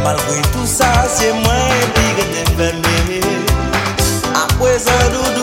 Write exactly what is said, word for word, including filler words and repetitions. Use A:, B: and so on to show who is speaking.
A: Malgré tout ça, c'est moi qui t'ai fermé. À présent,